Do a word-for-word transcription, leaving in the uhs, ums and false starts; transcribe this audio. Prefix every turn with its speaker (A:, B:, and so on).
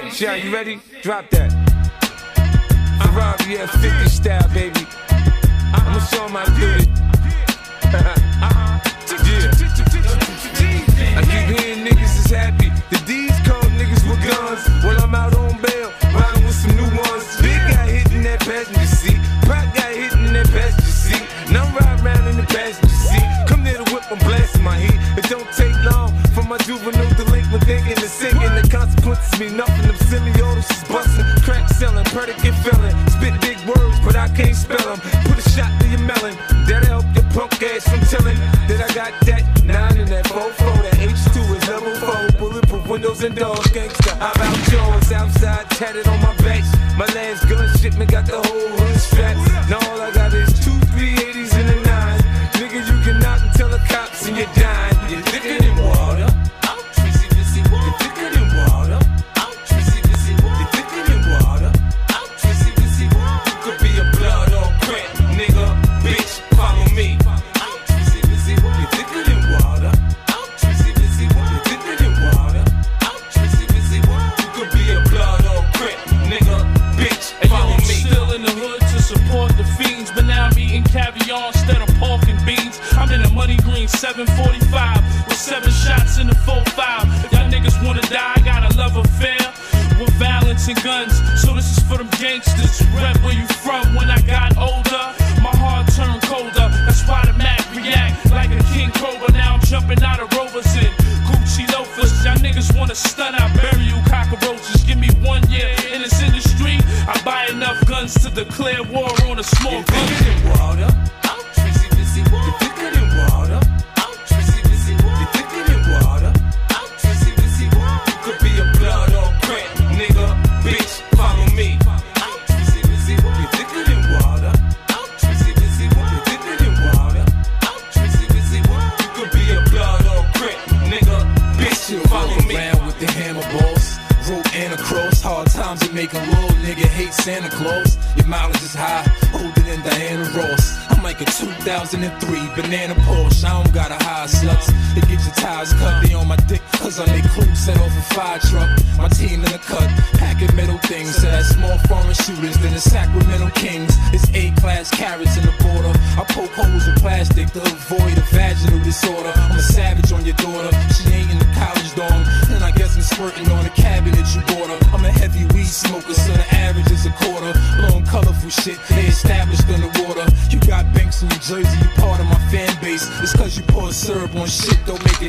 A: Yeah, you ready? Drop that. Ferrari F fifty style, baby. I'ma show 'em how to do it. Yeah. I keep hearing niggas is happy. The D's call niggas with guns. Well, I'm out on bail, riding with some new ones. Big guy hitting that passenger seat. Pop guy hitting that passenger seat. Now I'm riding around in the passenger seat. Come near the whip, I'm blasting my heat. It don't take long for my juvenile delinquent thinking to sinking. The consequences mean nothing. Them semiotics is busting, crack selling, predicate felon. Spit big words, but I can't spell them. Put a shot to your melon. That'll help your punk ass from telling that I got that nine in that four four. That H two is level four. Bulletproof windows and doors, gangsta. How about yours? Outside, tatted on my back. My last gun shipment got the whole hood strapped. Now all I got is two three eighties and a nine. Nigga, you can knock and tell the cops and you're dying. You're thicker than water. I'm Trizzy Bizzy. You're thicker than water. I'm Trizzy Bizzy. You're thicker than water. I'm Trizzy Bizzy. You could be a blood or cramp, nigga. Bitch, follow me. I'm Trizzy Bizzy. You're thicker than water. I'm Trizzy Bizzy. You're thicker than water. I'm Trizzy Bizzy. You could be a blood or cramp, nigga. Bitch, follow me.
B: Still in the hood to support the fiends, but now I'm eating caviar instead of pork and beans. I'm in a money green seven forty-five with seven shots in the four five. If y'all niggas wanna die, I got a love affair with violence and guns. So this is for them gangsters. Rep where you from. When I got older, my heart turned colder. That's why the Mac react like a king cobra. Now I'm jumping out of Rovers in Gucci loafers. Y'all niggas wanna stun, I bury you cockroaches. Give me one year in this industry, I buy enough guns to declare war on a small gun.
A: You're thicker than water. I'm Trizzy Bizzy. You're thicker than water. I'm Trizzy Bizzy. You're thicker than water. I'm Trizzy Bizzy. You could be a blood or cramp, nigga. Bitch, follow me. I'm Trizzy Bizzy. You're thicker than water. I'm Trizzy Bizzy. You're thicker than water. I'm Trizzy Bizzy. You could be a blood or cramp, nigga. Bitch, follow me.
C: Around with the hammer balls. Rope and a cross, hard times that make a little nigga hate Santa Claus. Your mileage is high, older than Diana Ross. I'm like a two thousand three banana Porsche. I don't got a high sluts. They get your tires cut, they on my dick, cause I make crew set off a fire truck. My team in the cut, packing metal things. So that's more foreign shooters than the Sacramento Kings. It's A-class carrots in the border. I poke holes in plastic to avoid a vaginal disorder. I'm a savage on your daughter, she ain't in the college dorm. And I guess I'm squirting on the cabinet you bought her. I'm a heavy weed smoker, so the average is a quarter. Long colorful shit, they established underwater. You got banks in New Jersey, you part of my fan base. It's cause you pour syrup on shit, don't make it